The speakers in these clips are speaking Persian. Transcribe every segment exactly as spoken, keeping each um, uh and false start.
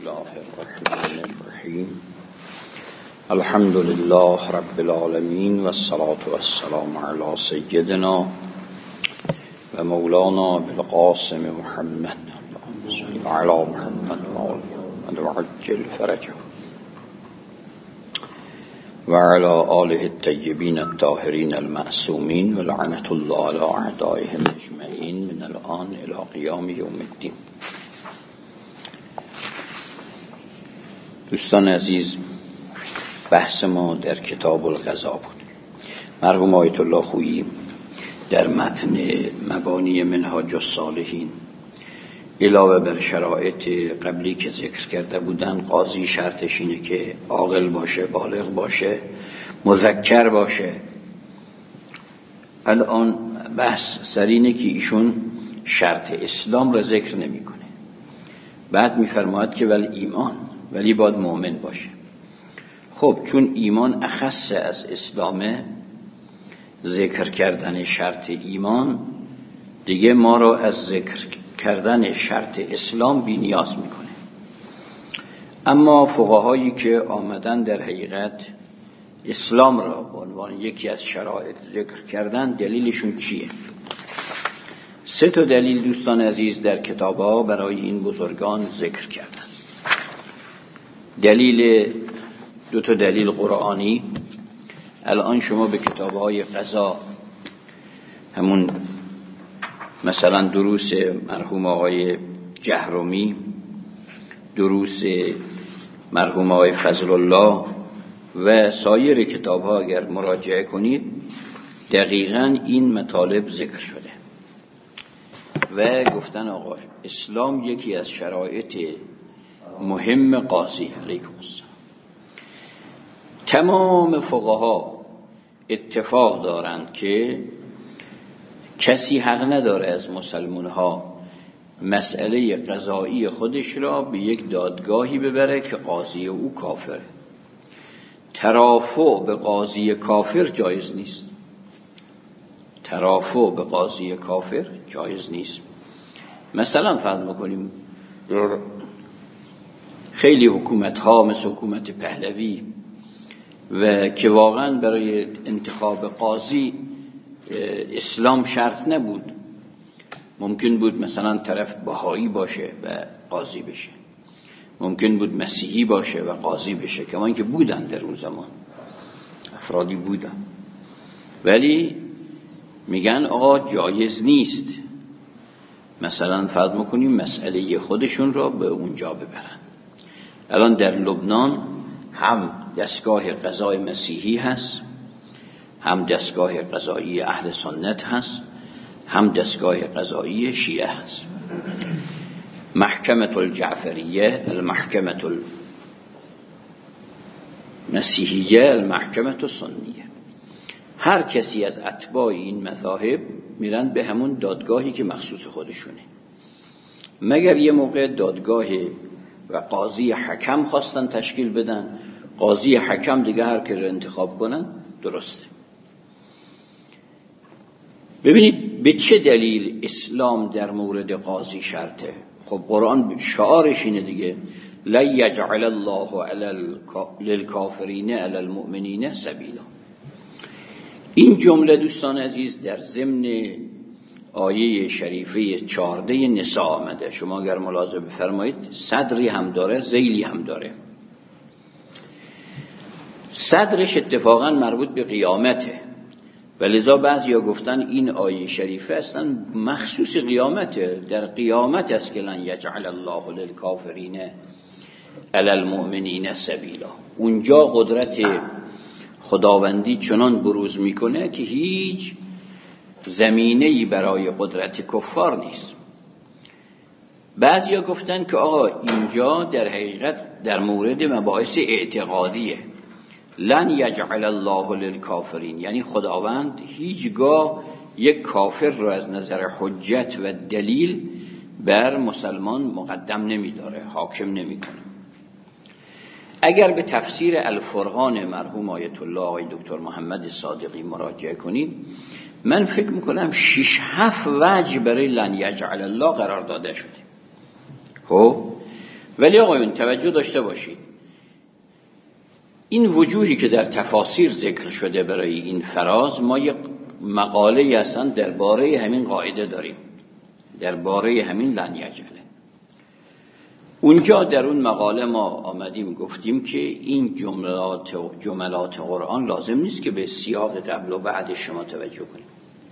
الله الرحمن الرحیم الحمد لله رب العالمین و الصلاة والسلام علی سیدنا و مولانا بالقاسم محمد صلی علی محمد و عجل فرجه و علی آله الطیبین الطاهرین المعصومین و لعنت الله علی اعدائهم اجمعین من الان الی قیام یوم الدین. دوستان عزیز، بحث ما در کتاب القضا بود. مرحوم آیت الله خویی در متن مبانی منهاج الصالحین علاوه بر شرایط قبلی که ذکر کرده بودن، قاضی شرطش اینه که عاقل باشه، بالغ باشه، مذکر باشه. الان بحث سر اینه که ایشون شرط اسلام را ذکر نمیکنه. بعد میفرماید که ولی ایمان، ولی باید مؤمن باشه. خب چون ایمان اخص از اسلامه، ذکر کردن شرط ایمان دیگه ما را از ذکر کردن شرط اسلام بی نیاز میکنه. اما فقهایی که آمدن در حقیقت اسلام را به عنوان یکی از شرایط ذکر کردن، دلیلشون چیه؟ سه تا دلیل دوستان عزیز در کتاب‌ها برای این بزرگان ذکر کردن. دلیل دو تا دلیل قرآنی. الان شما به کتاب‌های قضا، همون مثلا دروس مرحوم آقای جهرمی، دروس مرحوم آقای فضل الله و سایر کتاب‌ها اگر مراجعه کنید، دقیقاً این مطالب ذکر شده و گفتن آقا اسلام یکی از شرایط مهم قاضی. علیکم السلام. تمام فقها اتفاق دارند که کسی حق نداره از مسلمان ها مسئله قضایی خودش را به یک دادگاهی ببره که قاضی او کافره. ترافع به قاضی کافر جایز نیست. ترافع به قاضی کافر جایز نیست. مثلا فرض میکنیم خیلی حکومت ها مثل حکومت پهلوی و که واقعا برای انتخاب قاضی اسلام شرط نبود، ممکن بود مثلا طرف بهایی باشه و قاضی بشه، ممکن بود مسیحی باشه و قاضی بشه، کما اینکه بودن در اون زمان افرادی بودن، ولی میگن آقا جایز نیست مثلا فرض میکنیم مسئله خودشون را به اونجا ببرن. الان در لبنان هم دستگاه قضای مسیحی هست، هم دستگاه قضایی اهل سنت هست، هم دستگاه قضایی شیعه هست. محکمه الجعفریه، المحکمه المسیحیه، المحکمه السنیه. هر کسی از اتباع این مذاهب میرن به همون دادگاهی که مخصوص خودشونه، مگر یه موقع دادگاه و قاضی حکم خواستن تشکیل بدن، قاضی حکم دیگه هر که رو انتخاب کنن درسته. ببینید به چه دلیل اسلام در مورد قاضی شرطه. خب قرآن شعارش اینه دیگه، لا یجعل الله علی للکافرین علی المؤمنین سبیلا. این جمله دوستان عزیز در ضمن آیه شریفه چهارده نساء آمده. شما اگر ملاحظه بفرمایید صدری هم داره، ذیلی هم داره. صدرش اتفاقا مربوط به قیامته و لذا بعضیا گفتن این آیه شریفه اصلا مخصوص قیامته. در قیامت است که لن یجعل الله للکافرین علی المؤمنین سبیلا. اونجا قدرت خداوندی چنان بروز میکنه که هیچ زمینه‌ای برای قدرت کفار نیست. بعضیا گفتن که آقا اینجا در حقیقت در مورد مباحث اعتقادیه. لن یجعل الله للکافرین، یعنی خداوند هیچگاه یک کافر رو از نظر حجت و دلیل بر مسلمان مقدم نمیداره، حاکم نمیکنه. اگر به تفسیر الفرقان مرحوم آیت الله آقای دکتر محمد صادقی مراجعه کنید، من فکر میکنم شش هفت وجه برای لن یجعل الله قرار داده شده. خب ولی آقایون توجه داشته باشید، این وجوهی که در تفاسیر ذکر شده برای این فراز، ما یک مقاله اصلا درباره همین قاعده داریم، درباره همین لن یجعله. اونجا در اون مقاله ما آمدیم گفتیم که این جملات جملات قرآن لازم نیست که به سیاق قبل و بعد شما توجه کنیم،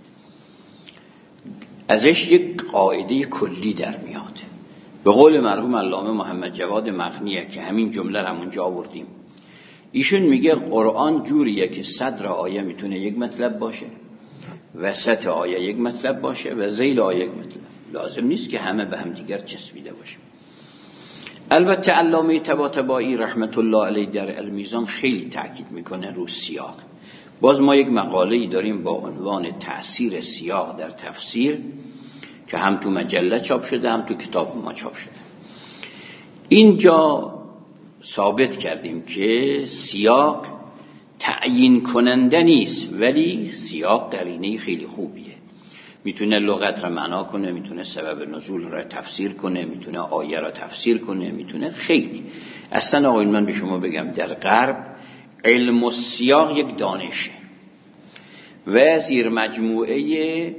ازش یک قاعده کلی در میاد. به قول مرحوم علامه محمد جواد مغنیه که همین جمله رو همونجا آوردیم، ایشون میگه قرآن جوریه که صدر آیه میتونه یک مطلب باشه، وسط آیه یک مطلب باشه و ذیل آیه یک مطلب، لازم نیست که همه به هم دیگر چسبیده باشه. البته علامه طباطبایی رحمت الله علیه در المیزان خیلی تاکید میکنه رو سیاق. باز ما یک مقاله‌ای داریم با عنوان تأثیر سیاق در تفسیر که هم تو مجله چاپ شده هم تو کتاب ما چاپ شده. اینجا ثابت کردیم که سیاق تعیین کننده نیست، ولی سیاق قرینه خیلی خوبیه، میتونه لغت را معنا کنه، میتونه سبب نزول را تفسیر کنه، میتونه آیه را تفسیر کنه، میتونه خیلی. اصلا آقای من به شما بگم در غرب علم و سیاق یک دانشه و زیر مجموعه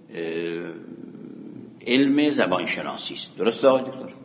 علم زبانشناسی است. درسته آقای دکتر؟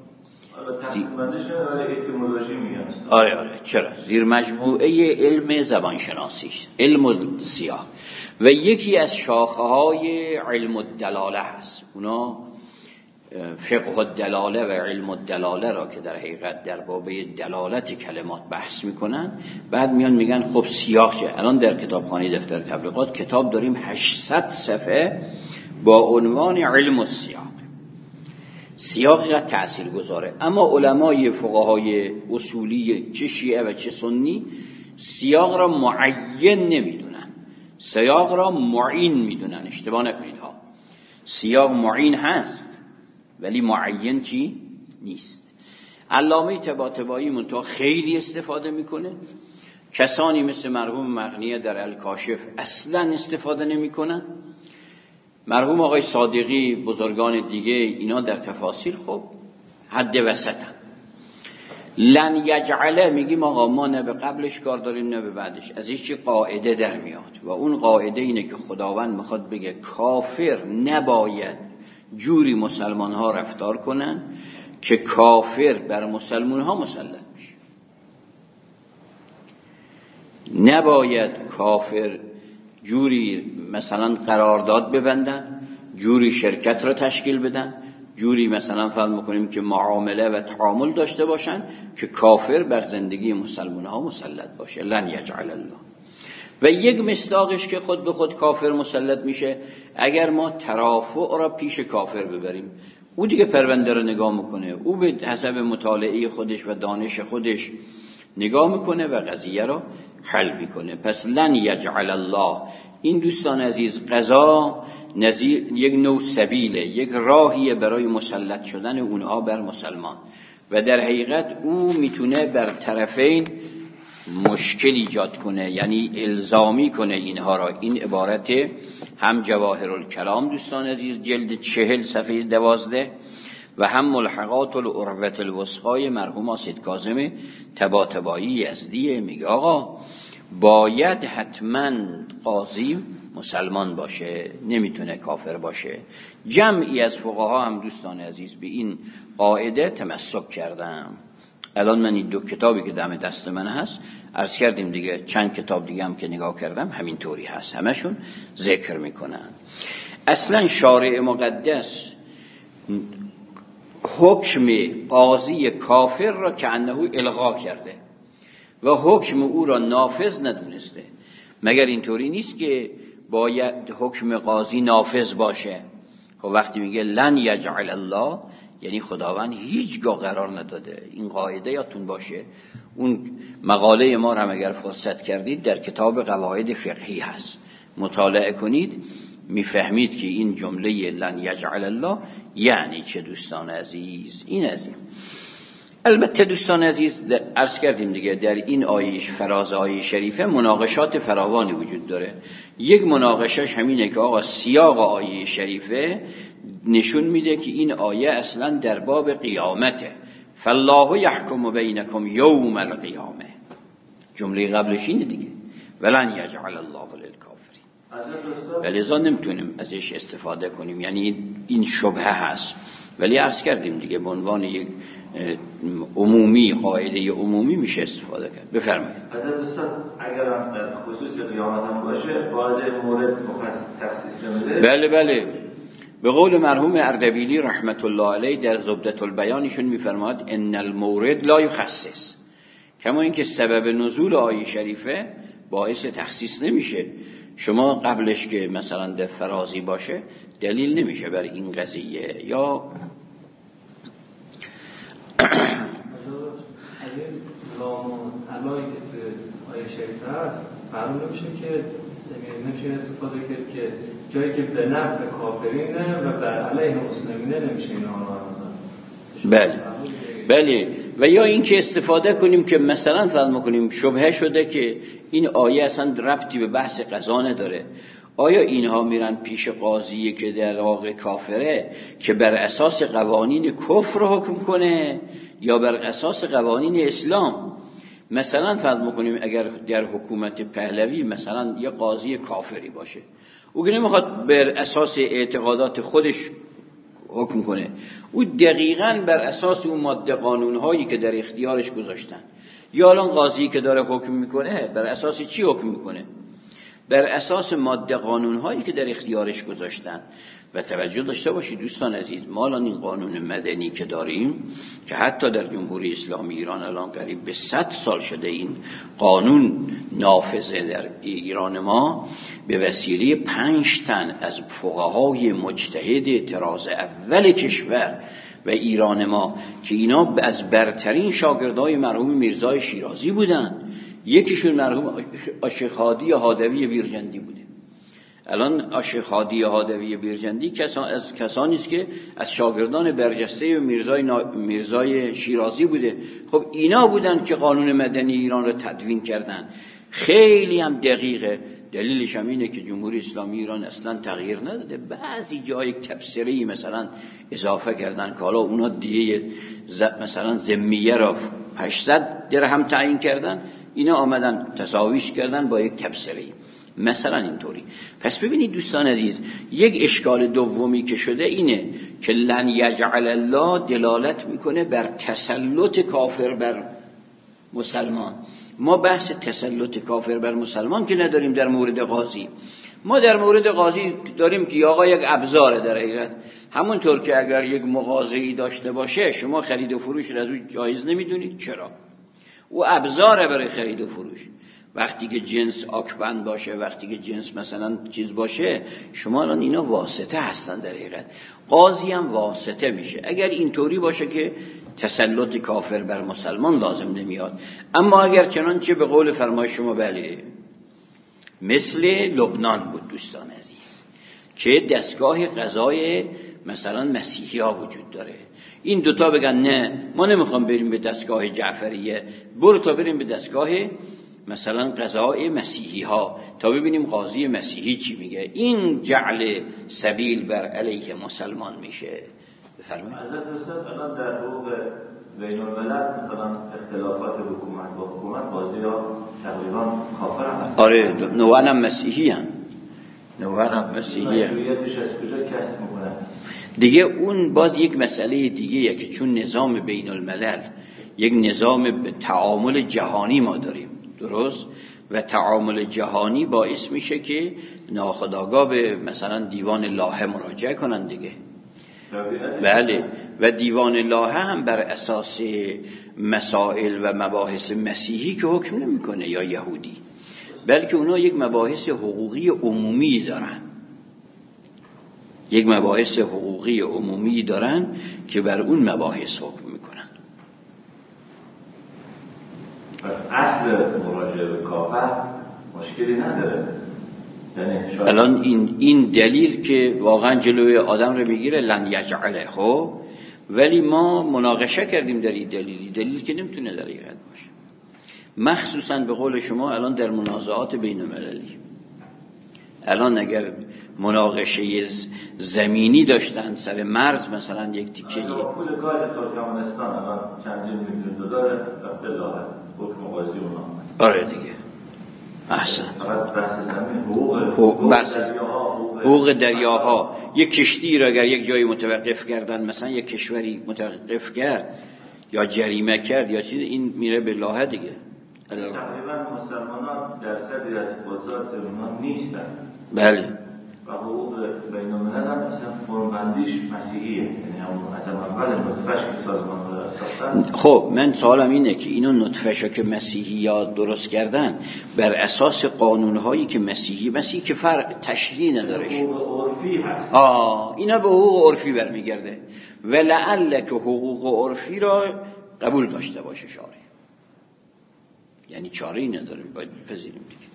آره آره چرا؟ زیر مجموعه علم زبانشناسی است، علم و سیاق. و یکی از شاخه های علم الدلاله هست. اونا فقه الدلاله و علم الدلاله را که در حقیقت در بابه دلالت کلمات بحث میکنن، بعد میان میگن خب سیاق چه؟ الان در کتابخانه دفتر تبلیغات کتاب داریم هشتصد صفحه با عنوان علم السیاق. سیاقی را تأثیر گذاره. اما علمای فقهای اصولی چه شیعه و چه سنی سیاق را معین نمیدونن، سیاق را معین میدونن. اشتباه نکنید ها، سیاق معین هست ولی معین چی؟ نیست. علامه طباطبایی منتها خیلی استفاده میکنه، کسانی مثل مرحوم مغنیه در الکاشف اصلا استفاده نمیکنن، مرحوم آقای صادقی، بزرگان دیگه اینا در تفاسیر خب حد وسطن. لن یجعله میگیم آقا ما نه به قبلش کار داریم نه به بعدش، از هیچ قاعده در میاد و اون قاعده اینه که خداوند میخواد بگه کافر نباید جوری مسلمان ها رفتار کنن که کافر بر مسلمان ها مسلط میشه، نباید کافر جوری مثلا قرارداد ببندن، جوری شرکت را تشکیل بدن، جوری مثلا فرض میکنیم که معامله و تعامل داشته باشن که کافر بر زندگی مسلمان ها مسلط باشه. لن یجعل الله. و یک مصداقش که خود به خود کافر مسلط میشه اگر ما ترافع را پیش کافر ببریم، او دیگه پرونده رو نگاه میکنه، او به حسب مطالعه خودش و دانش خودش نگاه میکنه و قضیه را حل میکنه. پس لن یجعل الله، این دوستان عزیز قضا نظیر یک نوع سبیله، یک راهیه برای مسلط شدن اونها بر مسلمان و در حقیقت او میتونه بر طرفین مشکل ایجاد کنه، یعنی الزامی کنه اینها را. این عبارت هم جواهر الکلام دوستان عزیز جلد چهل صفحه دوازده و هم ملحقات العروة الوثقی مرحوم سید کاظم طباطبایی یزدی میگه آقا باید حتما قاضی مسلمان باشه، نمیتونه کافر باشه. جمعی از فقها هم دوستان عزیز به این قاعده تمسک کردم. الان من این دو کتابی که دم دست من هست عرض کردیم دیگه، چند کتاب دیگه هم که نگاه کردم همین طوری هست، همشون ذکر میکنن. اصلا شارع مقدس حکم قاضی کافر را که انه الغا کرده و حکم او را نافذ ندونسته. مگر اینطوری نیست که باید حکم قاضی نافذ باشه؟ خب وقتی میگه لن یجعل الله یعنی خداوند هیچگاه قرار نداده. این قاعده یادتون باشه. اون مقاله ما را اگر فرصت کردید در کتاب قواعد فقهی هست، مطالعه کنید میفهمید که این جمله لن یجعل الله یعنی چه دوستان عزیز. این از این. البته دوستان عزیز عرض کردیم دیگه در این آیه فراز آیه شریفه مناقشات فراوانی وجود داره. یک مناقشش همینه که آقا سیاق آیه شریفه نشون میده که این آیه اصلا در باب قیامته، فالله یحکم بینکم یوم القیامه. جمله قبلش اینه دیگه، ولن یجعل الله للکافرین. ولذا نمیتونیم ازش استفاده کنیم، یعنی این شبهه هست. ولی عرض کردیم دیگه به عنوان یک عمومی، قاعده عمومی میشه استفاده کرد. بفرمایید. حضرت دوستان اگر هم در خصوص قیامت هم باشه وارد مورد تخصیص نمیده. بله بله، به قول مرحوم اردبیلی رحمت الله علیه در زبدة البیانشون میفرماد ان المورد لا یخصص، کما اینکه سبب نزول آیه شریفه باعث تخصیص نمیشه. شما قبلش که مثلا در فرازی باشه دلیل نمیشه بر این قضیه. یا لام و علایی که تو آیه شریفه هست معلوم نمیشه که نمیشه استفاده کرد که جایی که به نفع کافرینه و بر علیه مسلمینه نمیشه اینا آن. بله بله. و یا این که استفاده کنیم که مثلا فرض کنیم شبهه شده که این آیه اصلا ربطی به بحث قضا نداره، آیا اینها میرن پیش قاضی که در واقع کافره که بر اساس قوانین کفر حکم کنه یا بر اساس قوانین اسلام؟ مثلا فرض میکنیم اگر در حکومت پهلوی مثلا یه قاضی کافری باشه، او که نمیخواد بر اساس اعتقادات خودش حکم کنه، او دقیقاً بر اساس اون ماده قانونهایی که در اختیارش گذاشتن. یا الان قاضی که داره حکم میکنه بر اساس چی حکم میکنه؟ بر اساس ماده قانونهایی که در اختیارش گذاشتن. و توجه داشته باشید دوستان عزیز، ما الان این قانون مدنی که داریم که حتی در جمهوری اسلامی ایران الان قریب به صد سال شده این قانون نافذه در ایران ما، به وسیله پنج تن از فقهای مجتهد طراز اول کشور و ایران ما که اینا از برترین شاگردای مرحوم میرزای شیرازی بودن، یکیشون مرحوم آشیخ هادی هادوی بیرجندی بوده. الان آشیخ هادی هادوی بیرجندی کسان از کسانی است که از شاگردان برجسته میرزای نا... میرزای شیرازی بوده. خب اینا بودن که قانون مدنی ایران رو تدوین کردن. خیلی هم دقیقه. دلیلش هم اینه که جمهوری اسلامی ایران اصلا تغییر نداده، بعضی جای تبصره‌ای مثلا اضافه کردن که حالا اونا دیگه مثلا ذمیه را هشتصد درهم تعیین کردن، اینا آمدن تساویش کردن با یک تبصره‌ای مثلا اینطوری. پس ببینید دوستان عزیز، یک اشکال دومی که شده اینه که لن یجعل الله دلالت میکنه بر تسلط کافر بر مسلمان. ما بحث تسلط کافر بر مسلمان که نداریم در مورد قاضی. ما در مورد قاضی داریم که آقا یک ابزاره در حقیقت، همونطور که اگر یک مغازه‌ای داشته باشه شما خرید و فروش را از اون جایز نمیدونید. چرا؟ او ابزاره برای خرید و فروش. وقتی که جنس آکبند باشه، وقتی که جنس مثلا چیز باشه، شما الان اینا واسطه هستن در حقیقت. قاضی هم واسطه میشه. اگر اینطوری باشه که تسلط کافر بر مسلمان لازم نمیاد. اما اگر چنانچه به قول فرمای شما بله مثل لبنان بود دوستان عزیز که دستگاه قضای مثلا مسیحی ها وجود داره، این دوتا بگن نه ما نمیخوام بریم به دستگاه جعفریه، برو تا بریم به دستگاه مثلا قضای مسیحی ها تا ببینیم قاضی مسیحی چی میگه، این جعل سبیل بر علیه مسلمان میشه. بفرمایید. حضرت استاد الان در حقوق بین الملل مثلا اختلافات حکومت با حکومت قاضی ها تقریبا کافر هم هستن. آره نوعا هم مسیحی هم نوعا هم مسیحی هم مشروعیتش از کجا کسب میکنن دیگه. اون باز یک مسئله دیگه که چون نظام بین الملل یک نظام تعامل جهانی ما داریم، درست؟ و تعامل جهانی باعث میشه که ناخودآگاه به مثلا دیوان لاهه مراجعه کنن دیگه. بله. و دیوان لاهه هم بر اساس مسائل و مباحث مسیحی که حکم نمیکنه یا یهودی، بلکه اونا یک مباحث حقوقی عمومی دارن، یک مباحث حقوقی عمومی دارن که بر اون مباحث حکم میکنن. پس اصل مراجعه به کافر مشکلی نداره. الان این این دلیل که واقعا جلوی آدم رو میگیره لن یجعله. خب ولی ما مناقشه کردیم در این دلیلی، دلیل که نمیتونه در حقیقت باشه، مخصوصا به قول شما الان در منازعات بین المللی. الان اگر مناقشه زمینی داشتن سر مرز مثلا یک تیکه پول گاز ترکمنستان الان چندین میلیون دلار رفته لاغر حکم قاضی اونا. آره دیگه احسن. فقط بحث زمین حقوق بحث حقوق دریاها. یک کشتی را اگر یک جایی متوقف کردن، مثلا یک کشوری متوقف کرد یا جریمه کرد یا چیز، این میره به لاهه دیگه. تقریبا مسلمانان درصدی از بازار اونا نیستن. بله. و حقوق بین الملل هم مثلا فرمبندیش مسیحیه، یعنی همون از اول نطفه‌اش که سازمان رو ساختن. خب من سوالم اینه که اینو نطفه‌شو که مسیحی‌ها درست کردن بر اساس قانون‌هایی که مسیحی مسیحی که فرق تشریع نداره، حقوق عرفی هست. آه اینا به حقوق عرفی برمیگرده و لعل که حقوق عرفی را قبول داشته باشه شارع، یعنی چاره‌ای نداره باید بپذیریم دیگه.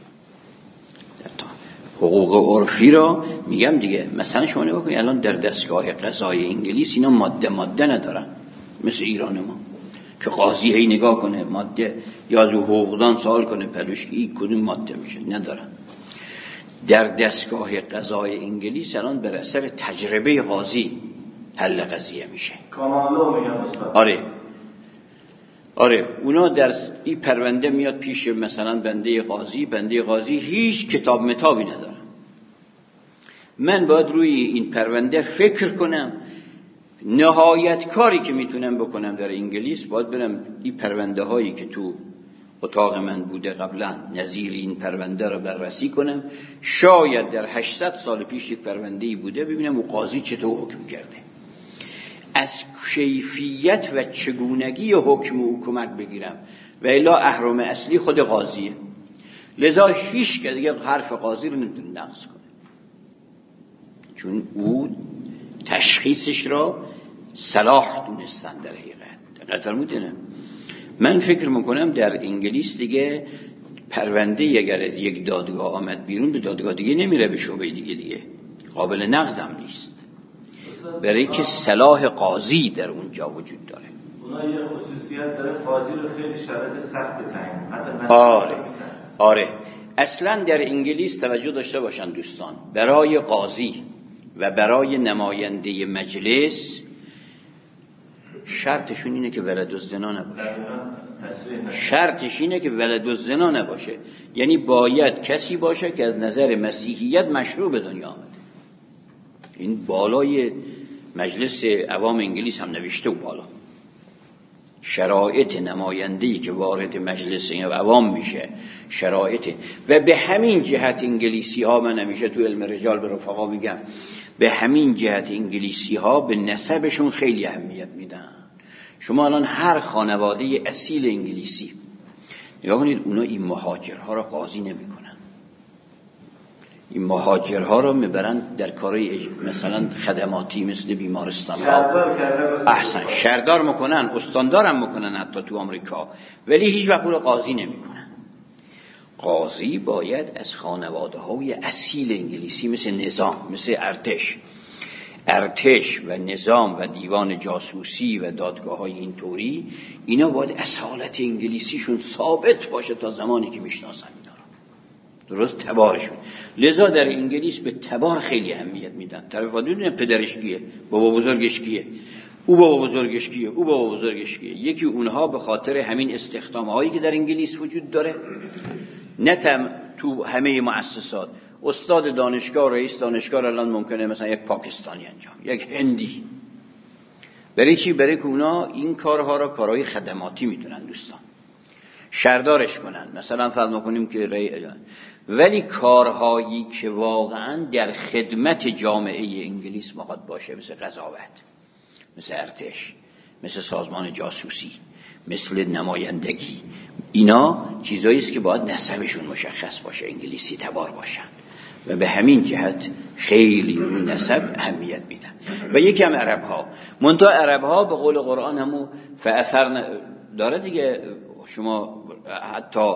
حقوق عرفی را میگم دیگه. مثلا شما نگاه کنید الان در دستگاه قضای انگلیس اینا ماده ماده ندارن مثل ایران ما که قاضی هی نگاه کنه ماده یا از حقوقدان سوال کنه پلوشکی کدوم ماده میشه، ندارن. در دستگاه قضای انگلیس الان بر اثر تجربه قاضی حل قضیه میشه. کامالو میگم استاد. آره آره اونا در این پرونده میاد پیش مثلا بنده قاضی، بنده قاضی هیچ کتاب متابی نداره. من باید روی این پرونده فکر کنم. نهایت کاری که میتونم بکنم در انگلیس باید برم این پرونده هایی که تو اتاق من بوده قبلا نظیر این پرونده رو بررسی کنم. شاید در هشتصد سال پیش یک پرونده‌ای بوده، ببینم اون قاضی چطور حکم کرده، از کیفیت و چگونگی حکم او کمک بگیرم و الا اهرم اصلی خود قاضیه. لذا هیچ که دیگه حرف قاضی رو نمیتونه نقض کنه، چون او تشخیصش را صلاح دونستن. در حقیقت دقت فرمودین. من فکر میکنم در انگلیس دیگه پرونده اگر از یک دادگاه آمد بیرون به دادگاه دیگه نمیره، به شعبه دیگه دیگه قابل نقضم نیست، برای که صلاح قاضی در اونجا وجود داره. اونا یه خصوصیت داره، قاضی رو خیلی شرایط سخت تعیین حتی. آره آره اصلا در انگلیس توجه داشته باشن دوستان، برای قاضی و برای نماینده مجلس شرطشون اینه که ولد الزنا نباشه. شرطش اینه که ولد الزنا نباشه، یعنی باید کسی باشه که از نظر مسیحیت مشروع به دنیا آمده. این بالای مجلس عوام انگلیس هم نوشته و بالا شرایط نماینده‌ای که وارد مجلس عوام میشه شرایط. و به همین جهت انگلیسی ها، من همیشه تو علم رجال به رفقا میگم، به همین جهت انگلیسی ها به نسبشون خیلی اهمیت میدن. شما الان هر خانواده اصیل انگلیسی نگاه کنید، اونا این مهاجرها را قاضی نمیکنن. این مهاجرها را میبرن در کارهای مثلا خدماتی مثل بیمارستان ها، احسن شهردار میکنن، استاندارم میکنن حتی تو آمریکا، ولی هیچ وقت رو قاضی نمیکنن. قاضی باید از خانواده های اصیل انگلیسی مثل نظام، مثل ارتش ارتش و نظام و دیوان جاسوسی و دادگاه های اینطوری، اینا باید اصالت انگلیسیشون ثابت باشه تا زمانی که میشناسن اینا رو، درست تبارشون. لذا در انگلیس به تبار خیلی اهمیت میدن. طرف وادونه پدرش کیه، بابا بزرگش کیه، او بابا بزرگش کیه، او بابا بزرگش کیه. یکی اونها به خاطر همین استخدام هایی که در انگلیس وجود داره، نتم تو همه مؤسسات استاد دانشگاه، رئیس دانشگاه الان ممکنه مثلا یک پاکستانی انجام، یک هندی. برای چی؟ برای که اونا این کارها را کارهای خدماتی میدونن دوستان، شهردارش کنن مثلا فرض کنیم که رئیس. ولی کارهایی که واقعا در خدمت جامعه انگلیس میخواد باشه، مثل قضاوت، مثل ارتش، مثل سازمان جاسوسی، مثل نمایندگی، اینا چیزایی است که باید نسبشون مشخص باشه، انگلیسی تبار باشن و به همین جهت خیلی روی نسب اهمیت میدن. و یکی هم عرب ها، منتها عرب ها به قول قرآن همون فاثر داره دیگه. شما حتی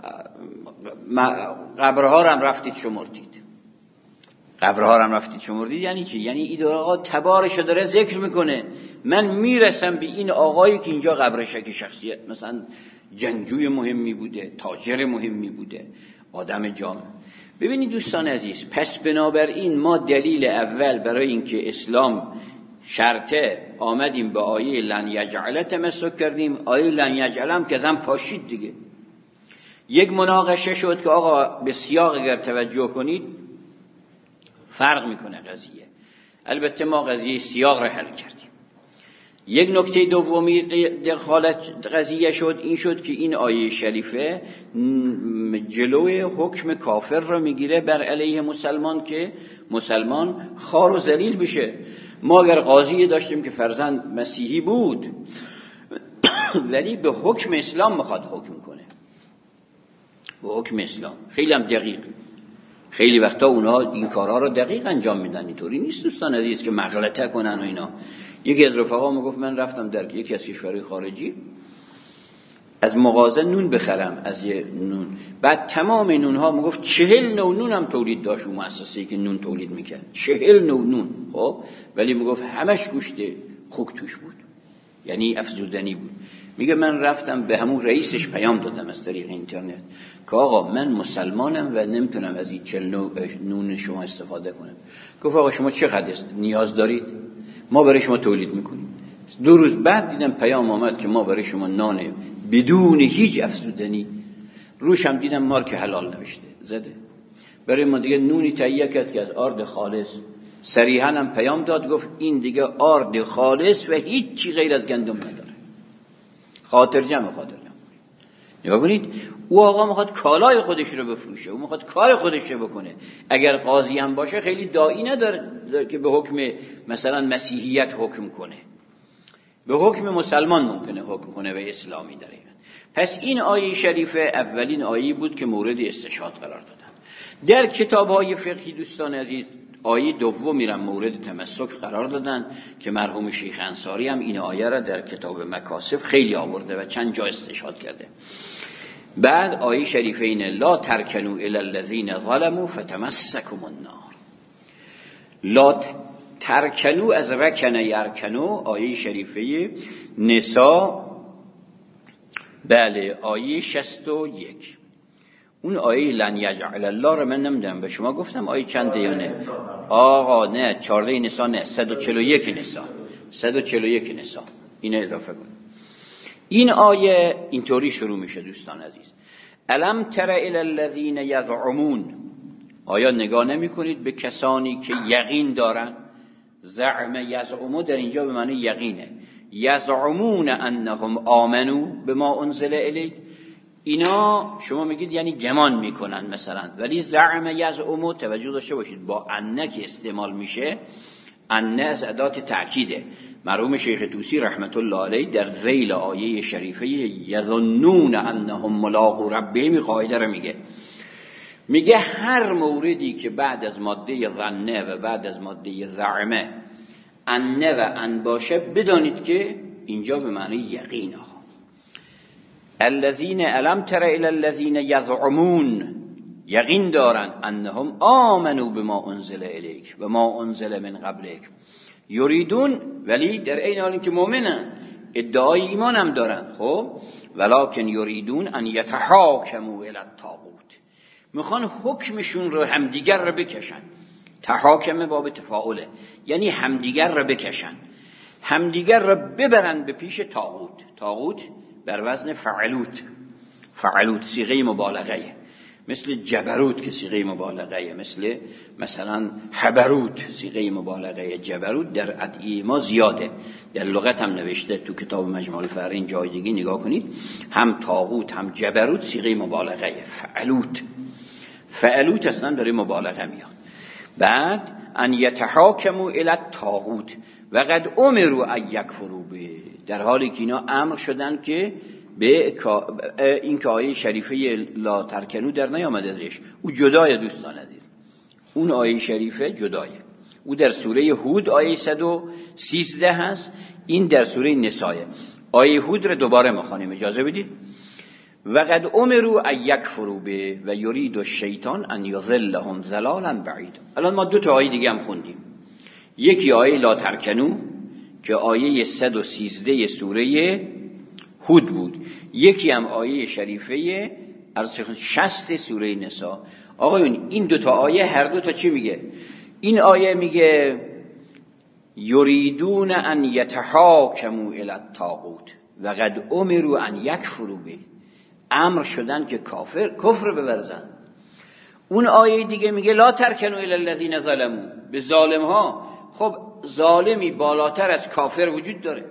قبرها رو هم رفتید شمردید، قبرها رو هم رفتید شمردید. یعنی چی؟ یعنی این آقا تبارش داره ذکر میکنه، من میرسم به این آقایی که اینجا قبرشه که شخصیت مثلا جنگجوی مهمی بوده، تاجر مهمی بوده، آدم جامع. ببینید دوستان عزیز، پس بنابراین ما دلیل اول برای اینکه اسلام شرطه آمدیم به آیه لن یجعل تمسک کردیم. آیه لن یجعل هم که زن پاشید دیگه. یک مناقشه شد که آقا به سیاق اگر توجه کنید فرق میکنه قضیه. البته ما قضیه سیاق را حل کردیم. یک نکته دومی دخالت قضیه شد این شد که این آیه شریفه جلوی حکم کافر را میگیره بر علیه مسلمان که مسلمان خوار و ذلیل بشه. ما اگر قاضی داشتیم که فرزند مسیحی بود ولی به حکم اسلام میخواد حکم کنه، به حکم اسلام، خیلی هم دقیق. خیلی وقتا اونها این کارها رو دقیق انجام میدن، اینطوری نیست دوستان عزیز که مغلطه کنن و اینا. یکی از رفقا میگفت من رفتم در یکی از کشورهای خارجی از مغازه نون بخرم، از یه نون، بعد تمام نونها میگفت چهل نوع نون هم تولید داشت اون مؤسسه‌ای که نون تولید میکرد، چهل نوع نون. خب ولی میگفت همش گوشت خوک توش بود، یعنی افزودنی بود. میگه من رفتم به همون رئیسش پیام دادم از طریق اینترنت که آقا من مسلمانم و نمیتونم از این چهل نوع نون شما استفاده کنم. گفت آقا شما چقدر نیاز دارید؟ ما برای شما تولید میکنیم. دو روز بعد دیدم پیام آمد که ما برای شما نان بدون هیچ افزودنی، روش هم دیدم مارک حلال نوشته زده. برای ما دیگه نونی تهیه کرد که از آرد خالص، صریحاً هم پیام داد گفت این دیگه آرد خالص و هیچ چی غیر از گندم نداره. خاطر جمع خاطر جمع. نگاه کنید، او آقا میخواد کالای خودش رو بفروشه، او میخواد کار خودش رو بکنه. اگر قاضی هم باشه خیلی داعی نداره که به حکم مثلا مسیحیت حکم کنه، به حکم مسلمان ممکنه حکم کنه و اسلامی داره. پس این آیه شریفه اولین آیه بود که مورد استشهاد قرار دادن. در کتاب‌های فقهی دوستان عزیز آیه دومی را مورد تمسک قرار دادن که مرحوم شیخ انصاری هم این آیه را در کتاب مکاسب خیلی آورده و چند جا استشهاد کرده. بعد آیه شریفه اینه لا ترکنوا الی الذین ظلموا فتمسکم النار. لا ترکنو از رکن یرکنو، آیه شریفه نساء، بله آیه شصت و یک. اون آیه لن یجعل الله رو من نمیدونم به شما گفتم آیه چنده یا نه؟ آقا نه، چهارده نساء نه، صد و چهل و یک نساء، صد و چهل و یک نساء اینو اضافه کن. این آیه اینطوری شروع میشه دوستان عزیز: الم تر الی الذین یزعمون. آیا نگاه نمی کنید به کسانی که یقین دارن؟ زعم یزعمو در اینجا به معنی یقینه. یزعمون انهم آمنو بما انزل الیک. اینا شما میگید یعنی گمان میکنن مثلا، ولی زعم یزعمو توجه داشته باشید با انه که استعمال میشه، انه از ادات تأکیده. مرحوم شیخ طوسی رحمت الله علیه در ذیل آیه شریفه یظنون انهم ملاقو ربهم قاعده رو میگه. میگه هر موردی که بعد از ماده ظنه و بعد از ماده زعمه انه و ان باشه بدانید که اینجا به معنی یقین. ها الذین الم تر الی الذین یزعمون، یقین دارن انهم آمنوا بما انزل الیک و ما انزل من قبلک. یریدون، ولی در این حال که مؤمنن، ادعای ایمان هم دارن، خب ولکن یریدون ان یتحاکموا الی الطاغوت، میخوان حکمشون رو همدیگر رو بکشن. تحاکم باب تفاعله، یعنی همدیگر رو بکشن، همدیگر رو ببرن به پیش طاغوت. طاغوت بر وزن فعلوت، فعلوت صیغه مبالغه، مثل جبروت که صیغه مبالغه، مثل مثلا حبروت صیغه مبالغه. جبروت در ادعیه ما زیاده، در لغت هم نوشته تو کتاب مجموع الفارین، جای دیگه نگاه کنید، هم طاغوت هم جبروت صیغه مبالغه. فعلوت، فعلوت اصلا داره مبالغه میاد. بعد ان یتحاکموا الی الطاغوت و قد امروا ان یکفروا به، در حالی که اینا امر شدن که به این که آیه شریفه لا ترکنو در نیامده ازش، او جدای دوستان عزیز، اون آیه شریفه جدایه. او در سوره هود آیه صد و سیزده هست، این در سوره نساء. آیه هود رو دوباره میخوانیم، اجازه بدید. و قد امروا ان یکفروا به و یرید الشیطان ان یضلهم ضلالا بعیدا. الان ما دو تا آیه دیگه هم خوندیم، یکی آیه لا ترکنو که آیه صد و سیزده سوره هود بود، یکی هم آیه شریفه شصت سوره نساء. آقایون این دوتا آیه هر دوتا چی میگه؟ این آیه میگه یریدون ان یتحاکموا الی الطاغوت و قد امروا ان یکفروا به، امر شدن که کافر کفر بورزن. اون آیه دیگه میگه لا ترکنوا الی الذین ظلموا، به ظالم ها. خب ظالمی بالاتر از کافر وجود داره.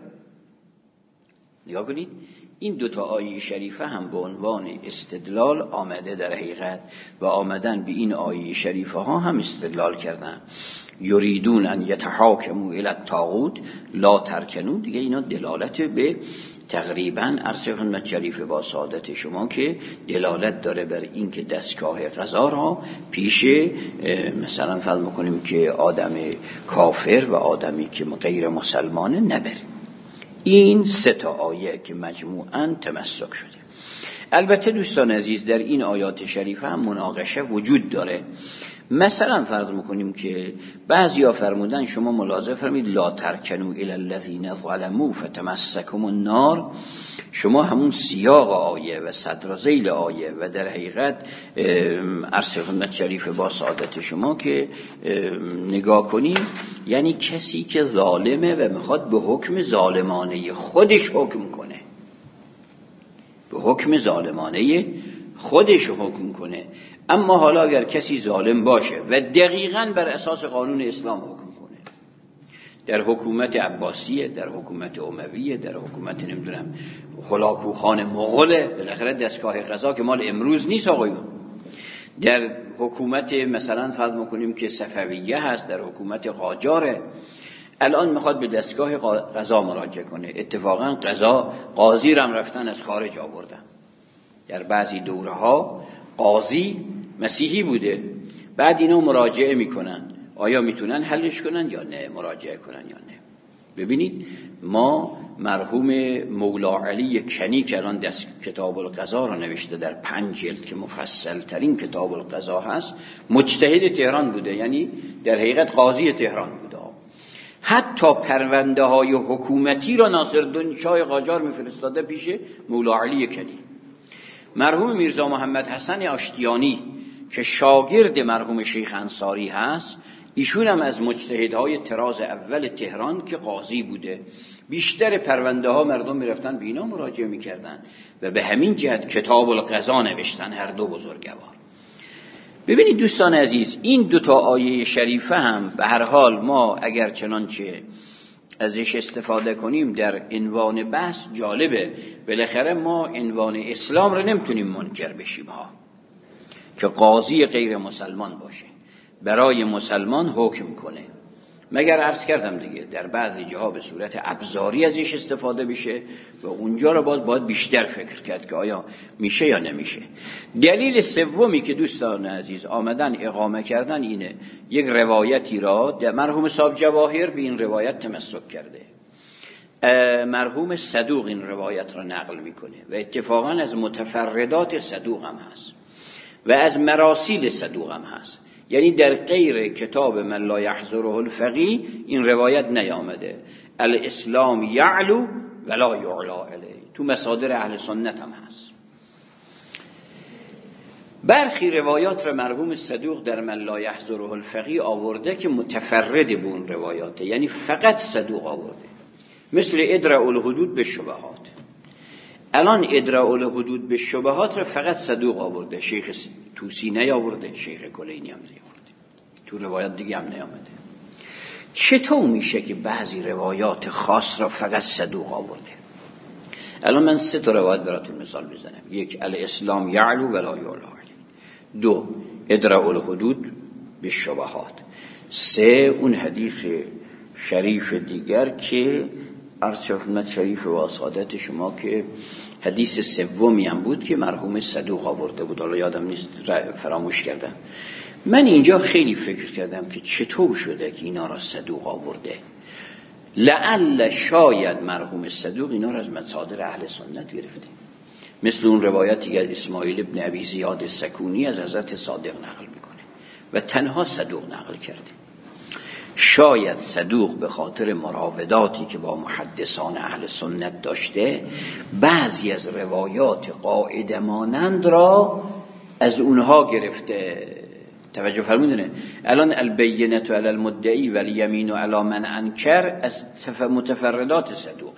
نگاه کنید این دوتا آیه شریفه هم به عنوان استدلال آمده در حقیقت و آمدن به این آیه شریفه ها هم استدلال کردن. یریدون ان یتحاکموا الی الطاغوت لا ترکنوا، دیگه اینا دلالت به تقریبا عرض خدمت شریف با سعادت شما که دلالت داره بر این که دستگاه قضا را پیش مثلا فرض میکنیم که آدم کافر و آدمی که غیر مسلمانه نبریم. این سه تا آیه که مجموعاً تمسک شده. البته دوستان عزیز در این آیات شریفه هم مناقشه وجود داره. مثلا فرض میکنیم که بعضیا فرمودن شما ملاحظه فرمید لا ترکنوا الی الذین ظلموا فتمسکهم النار، شما همون سیاق آیه و صدر ذیل آیه و در حقیقت عرض خدمت شریف با سعادت شما که نگاه کنیم یعنی کسی که ظالمه و میخواد به حکم ظالمانه خودش حکم کنه، به حکم ظالمانه خودش حکم کنه. اما حالا اگر کسی ظالم باشه و دقیقاً بر اساس قانون اسلام حکم کنه، در حکومت عباسیه، در حکومت امویه، در حکومت نمیدونم هلاکوخان مغوله، بالاخره دستگاه قضا که مال امروز نیست آقایون، در حکومت مثلا فرض میکنیم که صفویه هست، در حکومت قاجاره، الان میخواد به دستگاه قضا مراجعه کنه. اتفاقا قضا قاضی رم رفتن از خارج آوردن. در بعضی دوره ها قاضی مسیحی بوده، بعد اینو مراجعه میکنن، آیا میتونن حلش کنن یا نه، مراجعه کنن یا نه. ببینید ما مرحوم مولا علی کنی که الان دست کتاب القضا رو نوشته در پنج جلد که مفصل ترین کتاب القضا هست، مجتهد تهران بوده، یعنی در حقیقت قاضی تهران بوده. حتی پرونده های حکومتی را ناصرالدین شاه قاجار میفرستاده پیش مولا علی کنی. مرحوم میرزا محمد حسن آشتیانی که شاگرد مرحوم شیخ انصاری هست، ایشون هم از مجتهدهای طراز اول تهران که قاضی بوده. بیشتر پرونده ها مردم میرفتن به اینا مراجعه میکردن و به همین جهت کتاب القضا نوشتن هر دو بزرگوار. ببینید دوستان عزیز این دو تا آیه شریفه هم به هر حال ما اگر چنانچه ازش استفاده کنیم در عنوان بحث جالبه. بالاخره ما عنوان اسلام رو نمیتونیم منکر بشیم ها، که قاضی غیر مسلمان باشه برای مسلمان حکم کنه، مگر عرض کردم دیگه در بعضی جاها به صورت ابزاری ازش استفاده بشه و اونجا رو باز باید بیشتر فکر کرد که آیا میشه یا نمیشه. دلیل سومی که دوستان عزیز آمدن اقامه کردن اینه، یک روایتی را در مرحوم صاحب جواهر به این روایت تمسک کرده، مرحوم صدوق این روایت را نقل میکنه و اتفاقا از متفردات صدوق هم هست و از مراسیل صدوق هم هست، یعنی در غیر کتاب من لا یحضره الفقیه این روایت نیامده. الاسلام یعلو ولا یعلا علیه، تو مصادر اهل سنت هم هست. برخی روایات را مرحوم صدوق در من لا یحضره الفقیه آورده که متفرد به اون روایاته، یعنی فقط صدوق آورده، مثل ادرأ الحدود به شبهات. الان ادرأ الحدود به شبهات را فقط صدوق آورده، شیخ توسی نیاورده، شیخ کلینی هم نیاورده، تو روایات دیگه هم نیامده. چطور میشه که بعضی روایات خاص را فقط صدوق آورده؟ الان من سه تا روایت براتون مثال بزنم. یک، الاسلام یعلو ولا یعلا علیه. دو، ادرأ الحدود به شبهات. سه، اون حدیث شریف دیگر که عرض خدمت شریف و سعادت شما که حدیث سومی هم بود که مرحوم صدوق آورده بود، حالا یادم نیست فراموش کردم. من اینجا خیلی فکر کردم که چطور شده که اینا را صدوق آورده. لعل شاید مرحوم صدوق اینا را از مصادر اهل سنت گرفته، مثل اون روایتی که اسماعیل ابن ابی زیاد سکونی از حضرت صادق نقل میکنه و تنها صدوق نقل کرده. شاید صدوق به خاطر مراوداتی که با محدثان اهل سنت داشته بعضی از روایات قاعده مانند را از اونها گرفته. توجه فرمودنه. الان البینه علی المدعی و الیمین علی من انکر از متفردات صدوقه.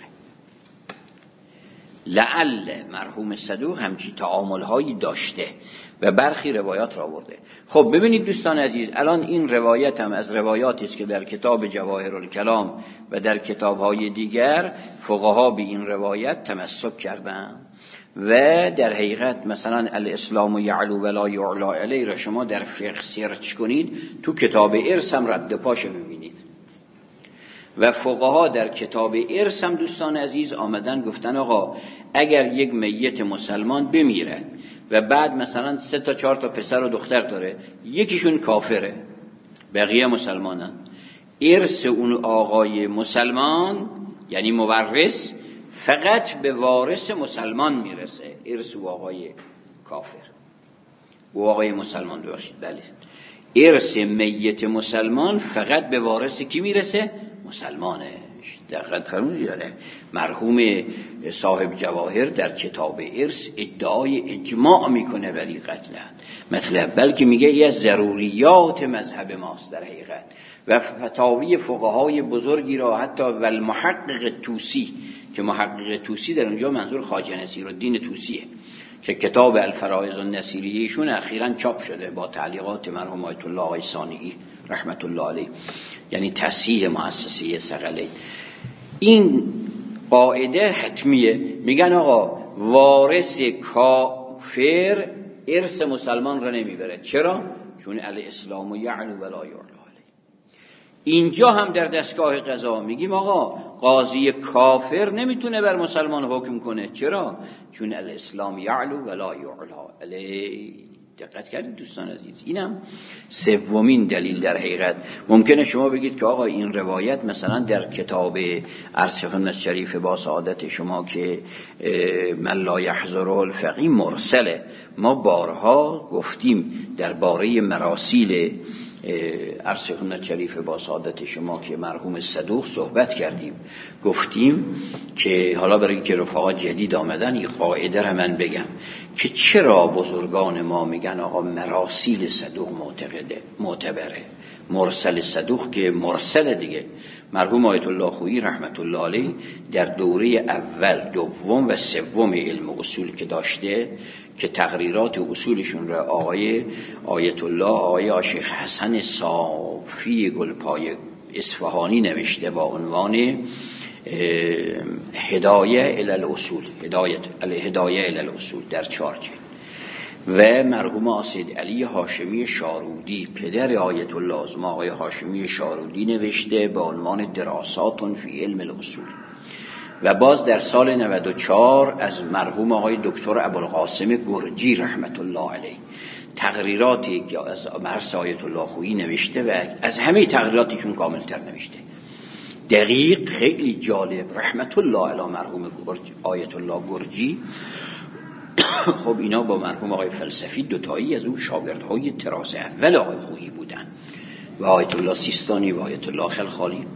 لعل مرحوم صدوق همچی تعامل هایی داشته و برخی روایات را آورده. خب ببینید دوستان عزیز، الان این روایت هم از روایاتی است که در کتاب جواهر الکلام و در کتاب های دیگر فقها به این روایت تمسک کردن و در حقیقت مثلا الاسلام یعلو ولا یعلا علیه را شما در فقه سرچ کنید، تو کتاب ارث هم رد پاش ببینید. و فقها در کتاب ارث هم دوستان عزیز آمدن گفتن آقا اگر یک میت مسلمان بمیره و بعد مثلا سه تا چهار تا پسر و دختر داره، یکیشون کافره بقیه مسلمانن، ارث اون آقای مسلمان یعنی مورث فقط به وارث مسلمان میرسه. ارث او آقای کافر، او آقای مسلمان ببخشید بله، ارث میت مسلمان فقط به وارث کی میرسه؟ مسلمانه. دقت فرمودید؟ داره مرحوم صاحب جواهر در کتاب ارث ادعای اجماع میکنه ولی قطعا مطلب، بلکه میگه ای از ضروریات مذهب ماست در حقیقت. و فتاوی فقهای بزرگی را حتی و المحقق طوسی، که محقق طوسی در اونجا منظور خواجه نصیرالدین طوسیه که کتاب الفرائض النصیریهشون اخیراً چاپ شده با تعلیقات مرحوم آیت الله آقای ثانیی رحمت الله علیه، یعنی تصحیح مؤسسه ثقلین. این قاعده حتمیه، میگن آقا وارث کافر ارث مسلمان را نمیبره. چرا؟ چون الاسلام یعلو ولا یعلا. اینجا هم در دستگاه قضا میگیم آقا قاضی کافر نمیتونه بر مسلمان حکم کنه. چرا؟ چون الاسلام یعلو ولا یعلا علیه. دقت کردید دوستان عزیز؟ اینم سومین دلیل در حقیقت. ممکنه شما بگید که آقا این روایت مثلا در کتاب ارسخ شریف با سعادت شما که من لا یحضره الفقیه مرسله. ما بارها گفتیم درباره مراسیل ارسخ شریف با سعادت شما که مرحوم صدوق صحبت کردیم، گفتیم که حالا برای که رفقا جدید آمدن این قاعده را من بگم که چرا بزرگان ما میگن آقا مراسیل صدوق معتقده معتبره، مرسل صدوق که مرسل دیگه. مرحوم آیت الله خویی رحمت الله علیه در دوره اول دوم و سوم علم اصول که داشته که تقریرات اصولشون را آقای آیت الله آقای شیخ حسن صافی گلپای اصفهانی نوشته با عنوان هدایه الی الاصول، هدایت الهدایه الی الاصول در چهار جلد. و مرحوم آسید علی هاشمی شارودی پدر آیت الله اعظم آقای هاشمی شارودی نوشته با عنوان دراسات فی علم الاصول. و باز در سال نود و چهار از مرحوم آقای دکتر ابوالقاسم گرجی رحمت الله علیه تقریراتی که از مرس آیت الله خویی نوشته و از همه تقریراتیشون کاملتر نوشته، دقیق، خیلی جالب رحمت الله علی مرحوم آیت الله گرجی. خب اینا با مرحوم آقای فلسفی دوتایی از اون شاگردهای تراز اول آقای خویی بودن و آیت الله سیستانی و آیت الله خلخالی.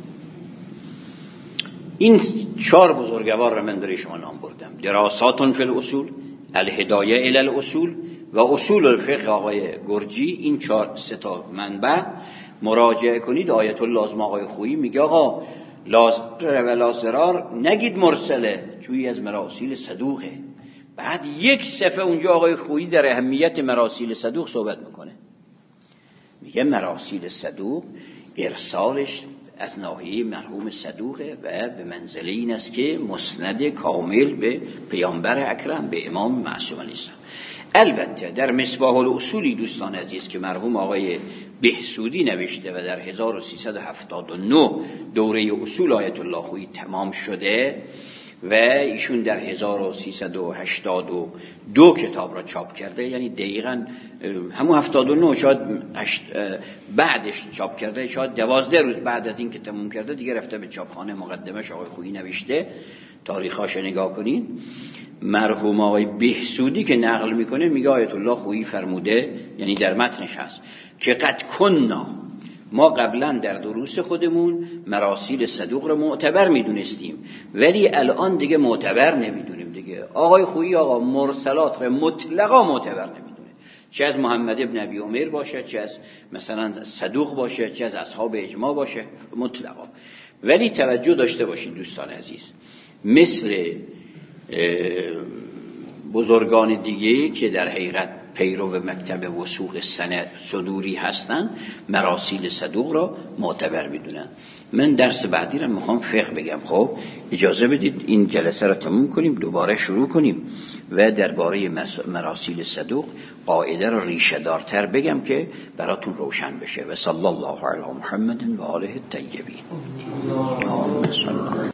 این چهار بزرگوار را من برای شما نام بردم: دراسات فی الاصول، الهدایه الی الاصول و اصول الفقه آقای گرجی. این چهار سه تا منبع مراجعه کنید. آیت الله اعظم آقای خویی میگه آقا لازر و لازرار نگید مرسله، جویی از مراسیل صدوقه. بعد یک صفحه اونجا آقای خویی در اهمیت مراسیل صدوق صحبت میکنه، میگه مراسیل صدوق ارسالش از ناحیه مرحوم صدوقه و به منزله این است که مسند کامل به پیامبر اکرم، به امام معصوم علیه السلام. البته در مصباح الاصولی دوستان عزیز که مرحوم آقای بهسودی نوشته و در هزار و سیصد و هفتاد و نه دوره اصول آیت الله خویی تمام شده و ایشون در هزار و سیصد و هشتاد و دو کتاب را چاپ کرده، یعنی دقیقاً همون هفتاد و نه شاید بعدش چاپ کرده، شاید دوازده روز بعد از این که تموم کرده دیگه رفته به چاپخانه. مقدمش آقای خویی نوشته، تاریخاش نگاه کنید. مرحوم آقای بهسودی که نقل میکنه میگه آیت الله خویی فرموده، یعنی در متنش هست که قد کننا، ما قبلا در دروس خودمون مراسیل صدوق رو معتبر میدونستیم ولی الان دیگه معتبر نمیدونیم دیگه. آقای خویی آقا مرسلات رو مطلقا معتبر نمیدونه. چه از محمد ابن ابی عمر باشه، چه از مثلا صدوق باشه، چه از اصحاب اجماع باشه، مطلقا. ولی توجه داشته باشید دوستان عزیز، مثل بزرگان دیگه که در حقیقت پیرو مکتب وثوق سند صدوری هستن، مراسیل صدوق را معتبر میدونن. من درس بعدی را میخوام فقه بگم. خب اجازه بدید این جلسه را تموم کنیم، دوباره شروع کنیم و درباره مراسیل صدوق قاعده را ریشه دارتر بگم که براتون روشن بشه. و صلی الله علی محمد و آله الطیبین.